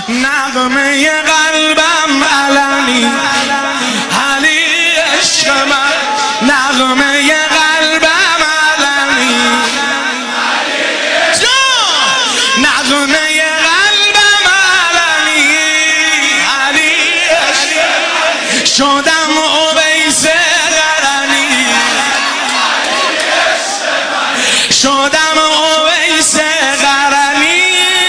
نغمه قلبم علنی، علی عشق من نغمه قلبم علنی، نغمه قلبم علنی، علی عشق شدم اویس قرنی، شدم اویس قرنی،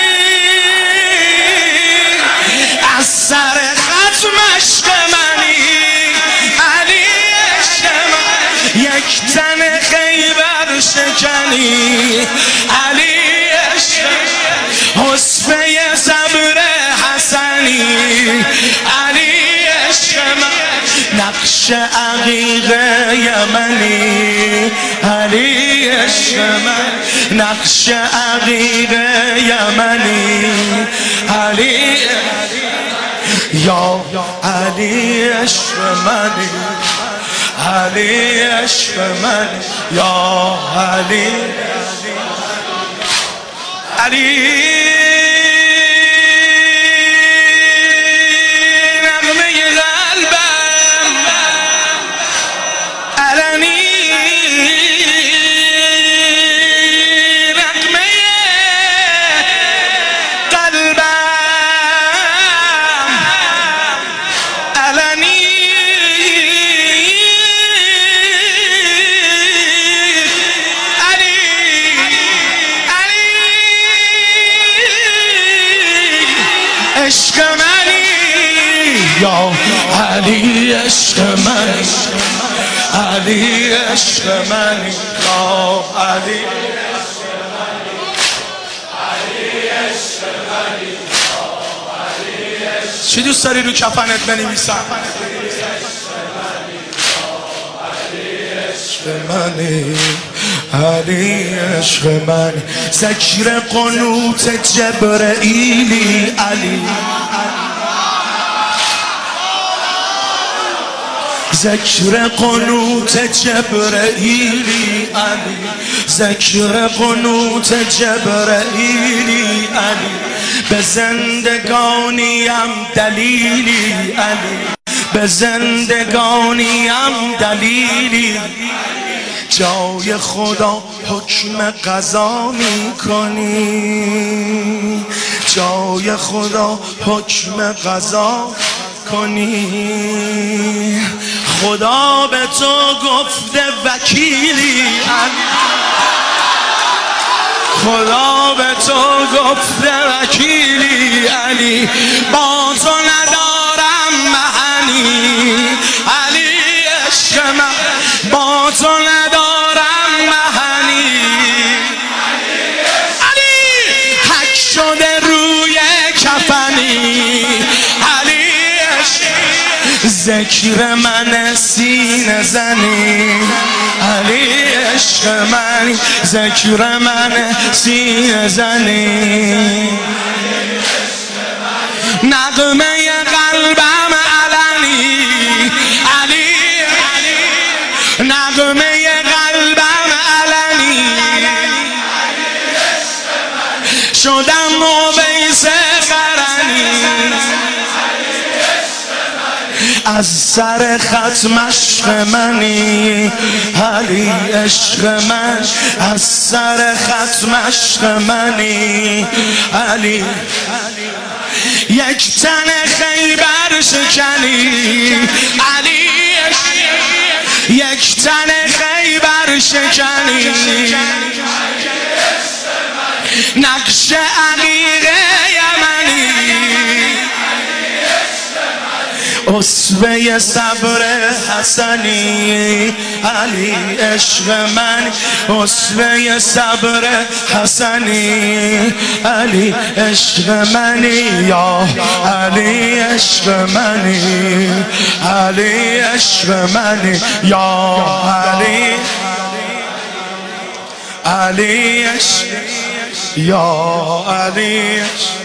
از سر ختم عشق منی، علی عشق من یک تن خیبر شکنی، علی عشق حسفه صبر حسنی، علی عشق من نقش عقیق یمنی، علی عشق من نقش عقیق یمنی، علی یا علی عشق منی، علی عشق منی یا علی علی عشق منی یا علی عشق منی، علی عشق منی یا علی چی دوست داری رو کفنت بنویسم؟ منی علی عشق منی، ذکر قنوت جبرئیلی، علی ذکر قنوت جبرئیلی، علی ذکر قنوت جبرئیلی، علی به زندگانیم دلیلی، علی به زندگانیم دلیلی، جای خدا حکم قضا میکنی، جای خدا حکم قضا کنی، خدا به تو گفته وکیلی، خدا به تو گفته وکیلی، علی با تو ندارم معنی، علی عشق من با تو ندارم معنی، علی حک شده روی کفنی، علی عشق ذکر من سینه زنی، علی عشق من ذکر من سینه زنی، نغمه قلبم علنی، علی نغمه قلبم علنی، شدم اویس قرنی، از سر ختم عشق منی، علی عشق من از سر ختم عشق منی، علی یک تن خیبر شکنی، علی یک تن خیبر شکنی، نقش عقیق یمنی، اسوه صبر حسنی، علی عشق من اسوه صبر حسنی، علی عشق منی یا علی عشق منی، علی عشق منی یا علی علی عشق یا علی عشق